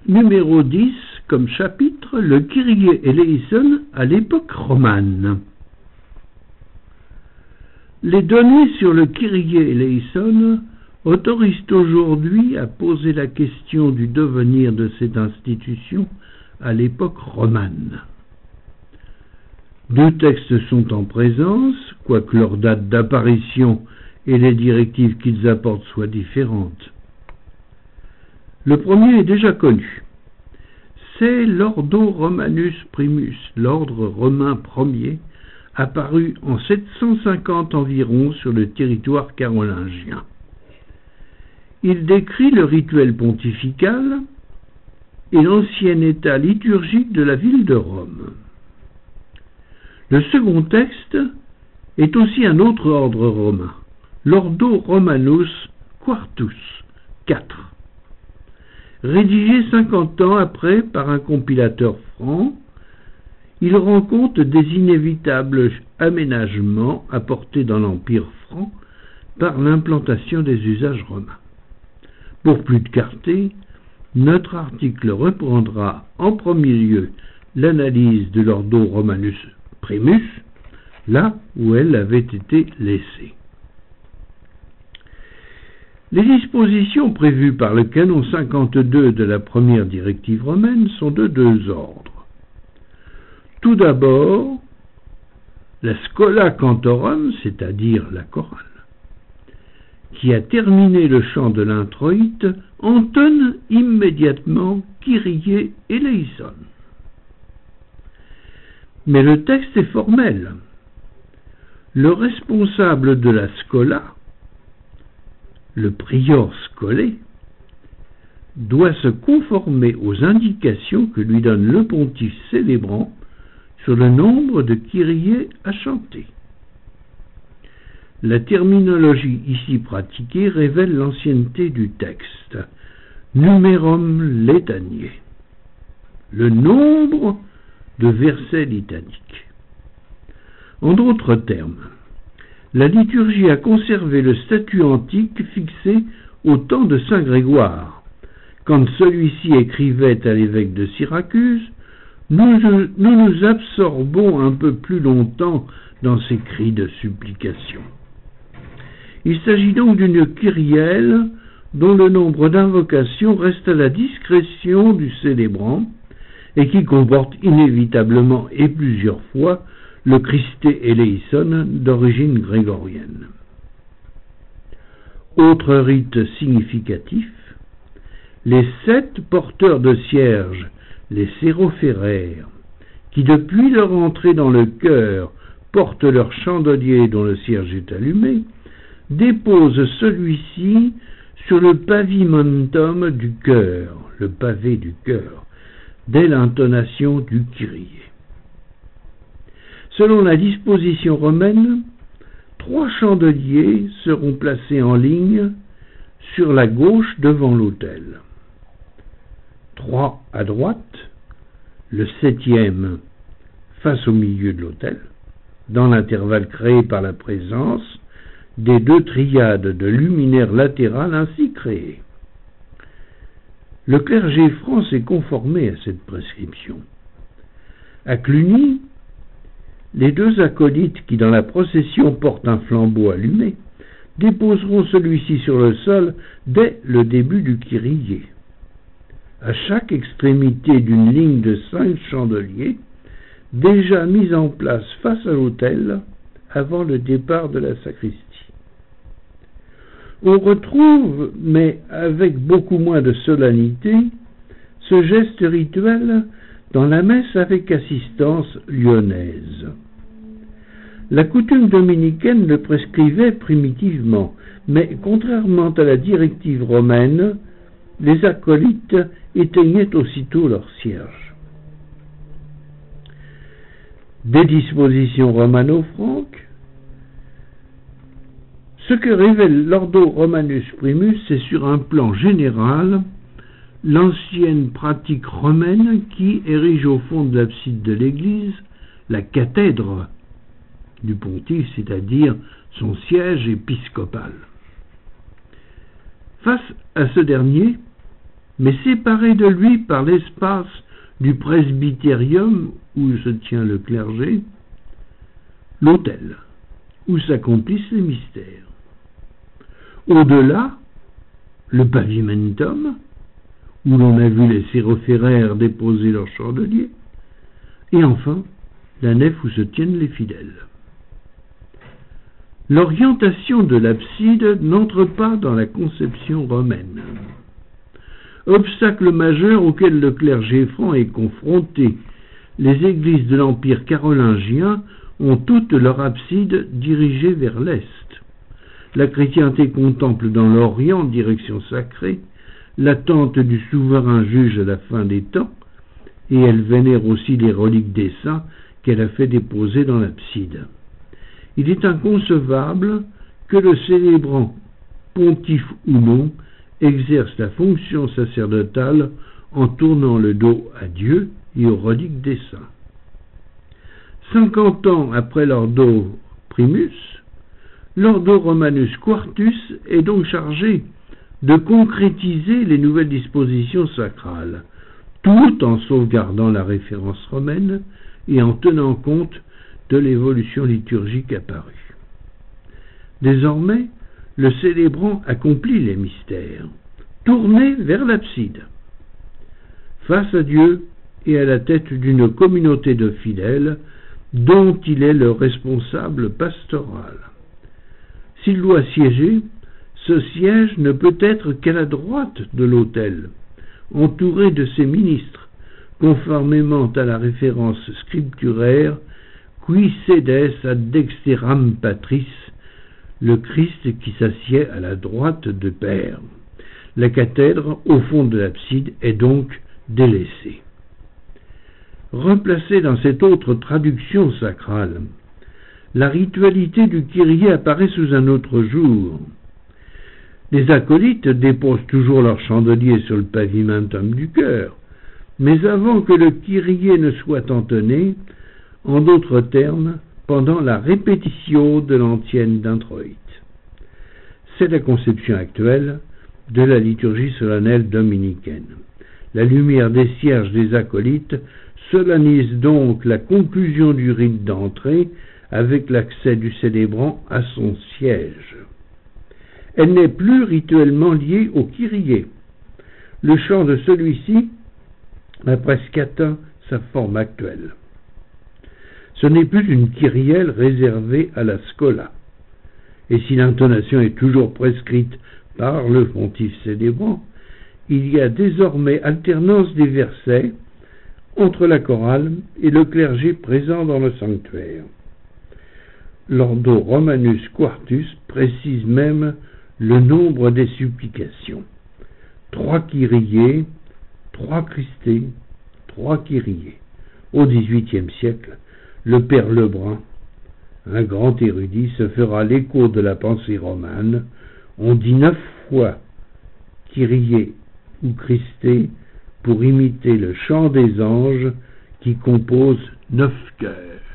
Numéro 10, comme chapitre, le Kyrie eleison à l'époque romane. Les données sur le Kyrie eleison autorisent aujourd'hui à poser la question du devenir de cette institution à l'époque romane. Deux textes sont en présence, quoique leur date d'apparition et les directives qu'ils apportent soient différentes. Le premier est déjà connu. C'est l'Ordo Romanus Primus, l'ordre romain premier, apparu en 750 environ sur le territoire carolingien. Il décrit le rituel pontifical et l'ancien état liturgique de la ville de Rome. Le second texte est aussi un autre ordre romain, l'Ordo Romanus Quartus, 4. Rédigé 50 ans après par un compilateur franc, il rend compte des inévitables aménagements apportés dans l'Empire franc par l'implantation des usages romains. Pour plus de clarté, notre article reprendra en premier lieu l'analyse de l'Ordo Romanus Primus, là où elle avait été laissée. Les dispositions prévues par le canon 52 de la première directive romaine sont de deux ordres. Tout d'abord, la Schola Cantorum, c'est-à-dire la chorale, qui a terminé le chant de l'introïte, entonne immédiatement Kyrie eleison. Mais le texte est formel. Le responsable de la Schola, le prior scolaire, doit se conformer aux indications que lui donne le pontife célébrant sur le nombre de Kyrie à chanter. La terminologie ici pratiquée révèle l'ancienneté du texte. Numerum letaniae, le nombre de versets litaniques. En d'autres termes, la liturgie a conservé le statut antique fixé au temps de saint Grégoire. Quand celui-ci écrivait à l'évêque de Syracuse, nous nous absorbons un peu plus longtemps dans ces cris de supplication. Il s'agit donc d'une kyrielle dont le nombre d'invocations reste à la discrétion du célébrant et qui comporte inévitablement et plusieurs fois le Christe eleison d'origine grégorienne. Autre rite significatif, les 7 porteurs de cierges, les sérophéraires, qui depuis leur entrée dans le chœur portent leur chandelier dont le cierge est allumé, déposent celui-ci sur le pavimentum du chœur, le pavé du chœur, dès l'intonation du Kyrie. Selon la disposition romaine, 3 chandeliers seront placés en ligne sur la gauche devant l'autel. 3 à droite, le 7e face au milieu de l'autel, dans l'intervalle créé par la présence des 2 triades de luminaires latérales ainsi créées. Le clergé franc s'est conformé à cette prescription. À Cluny, les 2 acolytes qui dans la procession portent un flambeau allumé déposeront celui-ci sur le sol dès le début du Kyrie. À chaque extrémité d'une ligne de 5 chandeliers, déjà mis en place face à l'autel avant le départ de la sacristie. On retrouve, mais avec beaucoup moins de solennité, ce geste rituel dans la messe avec assistance lyonnaise. La coutume dominicaine le prescrivait primitivement, mais contrairement à la directive romaine, les acolytes éteignaient aussitôt leur cierge. Des dispositions romano-franques. Ce que révèle l'Ordo Romanus Primus, c'est sur un plan général l'ancienne pratique romaine qui érige au fond de l'abside de l'église la cathèdre du pontife, c'est-à-dire son siège épiscopal. Face à ce dernier, mais séparé de lui par l'espace du presbytérium où se tient le clergé, l'autel où s'accomplissent les mystères. Au-delà, le pavimentum, où l'on a vu les sérophéraires déposer leurs chandeliers, et enfin, la nef où se tiennent les fidèles. L'orientation de l'abside n'entre pas dans la conception romaine. Obstacle majeur auquel le clergé franc est confronté, les églises de l'Empire carolingien ont toutes leur abside dirigée vers l'est. La chrétienté contemple dans l'Orient, direction sacrée, l'attente du souverain juge à la fin des temps, et elle vénère aussi les reliques des saints qu'elle a fait déposer dans l'abside. Il est inconcevable que le célébrant, pontife ou non, exerce la fonction sacerdotale en tournant le dos à Dieu et aux reliques des saints. 50 ans après l'Ordo Primus, l'Ordo Romanus Quartus est donc chargé de concrétiser les nouvelles dispositions sacrales, tout en sauvegardant la référence romaine et en tenant compte de l'évolution liturgique apparue. Désormais, le célébrant accomplit les mystères, tourné vers l'abside, face à Dieu et à la tête d'une communauté de fidèles dont il est le responsable pastoral. S'il doit siéger, ce siège ne peut être qu'à la droite de l'autel, entouré de ses ministres, conformément à la référence scripturaire qui sedes ad dexteram patris, le Christ qui s'assied à la droite de Père. La cathèdre, au fond de l'abside, est donc délaissée. Replacée dans cette autre traduction sacrale, la ritualité du Kyrie apparaît sous un autre jour. Les acolytes déposent toujours leur chandelier sur le pavimentum du chœur, mais avant que le Kyrie ne soit entonné, en d'autres termes, pendant la répétition de l'antienne d'introïte. C'est la conception actuelle de la liturgie solennelle dominicaine. La lumière des cierges des acolytes solennise donc la conclusion du rite d'entrée avec l'accès du célébrant à son siège. Elle n'est plus rituellement liée au Kyrie. Le chant de celui-ci a presque atteint sa forme actuelle. Ce n'est plus une kyrielle réservée à la scola. Et si l'intonation est toujours prescrite par le pontife célébrant, il y a désormais alternance des versets entre la chorale et le clergé présent dans le sanctuaire. L'Ordo Romanus Quartus précise même le nombre des supplications. 3 kyriés, 3 Christés, 3 kyriés. Au XVIIIe siècle, le père Lebrun, un grand érudit, se fera l'écho de la pensée romane. On dit 9 fois Kyrie ou Christé pour imiter le chant des anges qui compose 9 chœurs.